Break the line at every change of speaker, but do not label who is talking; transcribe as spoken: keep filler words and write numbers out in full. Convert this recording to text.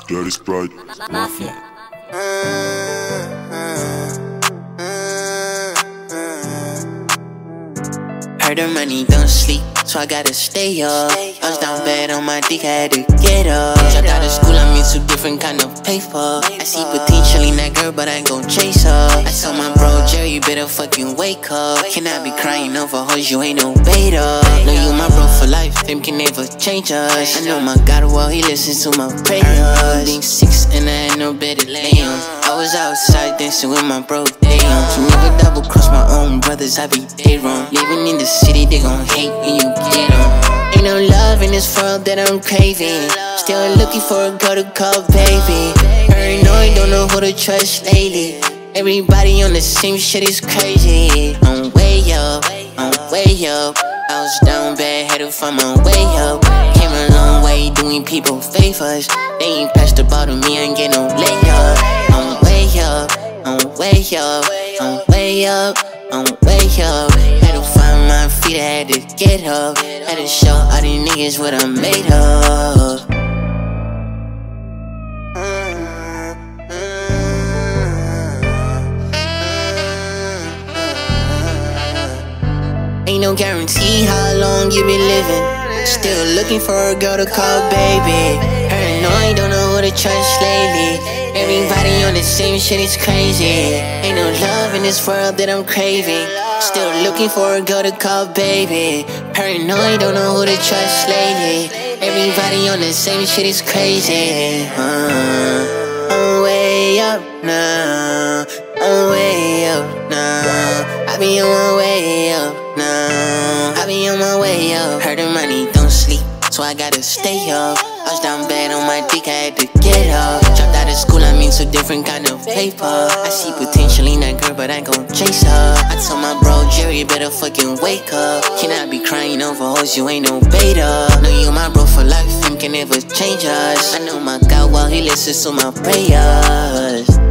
Dirty Sprite Mafia.
Heard the money don't sleep, so I gotta stay up. I was down bad on my dick, I had to get up. Dropped out of school, I'm into different kind of paper. I see potential in that girl, but I ain't gon' chase her. I told my bro Jerry, you better fucking wake up. Cannot be crying over hoes, you ain't no beta. Know you my bro for life, fame can never change us. I know my God well, he listens to my prayers. Being six and I had no bed to lay on. I was outside dancing with my bro, damn. So never double cross my own brothers, I be dead wrong. Living in the city, they gon' hate when you get on. Ain't no love in this world that I'm craving. Still looking for a girl to call baby. Paranoid, don't know who to trust lately. Everybody on the same shit is crazy. I'm way up, I'm way up. I was down bad, had to find my way up. Came a long way doing people favors. They ain't passed the ball to me, I ain't get no layup. I'm way up, I'm way up, I'm way up, I'm way up. Had to find my feet, I had to get up. Had to show all these niggas what I'm made of. Ain't no guarantee how long you be living. Still looking for a girl to call baby. Paranoid, don't know who to trust lately. Everybody on the same shit is crazy. Ain't no love in this world that I'm craving. Still looking for a girl to call baby. Paranoid, don't know who to trust lately. Everybody on the same shit is crazy. uh, I'm way up now, I'm way up now. I be on my way up now, I be on my way up. Heard the money don't sleep, so I gotta stay up. I was down bad on my dick, I had to get up. Dropped out of school, I'm into different kind of paper. I see potential in that girl, but I ain't gon' chase her. I told my bro Jerry, you better fucking wake up. Cannot be crying over hoes, you ain't no beta. Know you my bro for life, fame can never change us. I know my God well, he listens to my prayers.